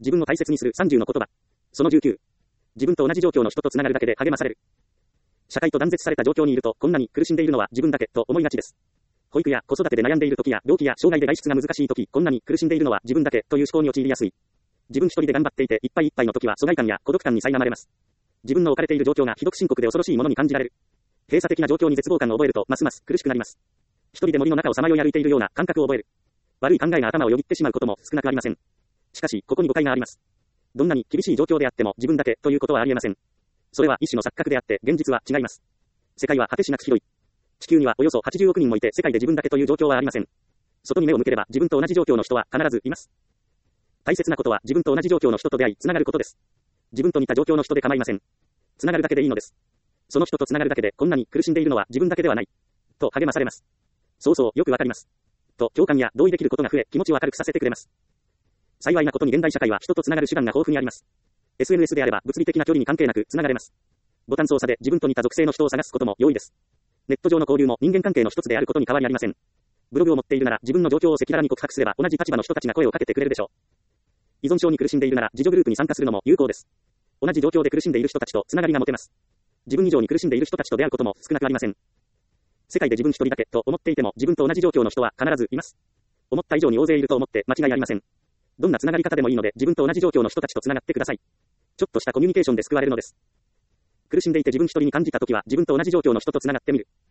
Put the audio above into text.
自分を大切にする30の言葉。その19。自分と同じ状況の人とつながるだけで励まされる。社会と断絶された状況にいると、こんなに苦しんでいるのは自分だけと思いがちです。保育や子育てで悩んでいる時や病気や障害で外出が難しい時、こんなに苦しんでいるのは自分だけという思考に陥りやすい。自分一人で頑張っていていっぱいいっぱいの時は疎外感や孤独感に苛まれます。自分の置かれている状況がひどく深刻で恐ろしいものに感じられる。閉鎖的な状況に絶望感を覚えるとますます苦しくなります。一人で森の中をさまよい歩いているような感覚を覚える。悪い考えが頭をよぎってしまうことも少なくありません。しかし、ここに誤解があります。どんなに厳しい状況であっても自分だけということはありえません。それは一種の錯覚であって現実は違います。世界は果てしなく広い。地球にはおよそ80億人もいて世界で自分だけという状況はありません。外に目を向ければ自分と同じ状況の人は必ずいます。大切なことは自分と同じ状況の人と出会い、つながることです。自分と似た状況の人で構いません。つながるだけでいいのです。その人とつながるだけでこんなに苦しんでいるのは自分だけではない。と励まされます。そうそう、よくわかります。と共感や同意できることが増え、気持ちを明るくさせてくれます。幸いなことに現代社会は人とつながる手段が豊富にあります。SNS であれば物理的な距離に関係なくつながれます。ボタン操作で自分と似た属性の人を探すことも容易です。ネット上の交流も人間関係の一つであることに変わりありません。ブログを持っているなら自分の状況を赤裸々に告白すれば同じ立場の人たちが声をかけてくれるでしょう。依存症に苦しんでいるなら自助グループに参加するのも有効です。同じ状況で苦しんでいる人たちとつながりが持てます。自分以上に苦しんでいる人たちと出会うことも少なくありません。世界で自分一人だけと思っていても自分と同じ状況の人は必ずいます。思った以上に大勢いると思って間違いありません。どんなつながり方でもいいので自分と同じ状況の人たちとつながってください。ちょっとしたコミュニケーションで救われるのです。苦しんでいて自分一人に感じたときは自分と同じ状況の人とつながってみる。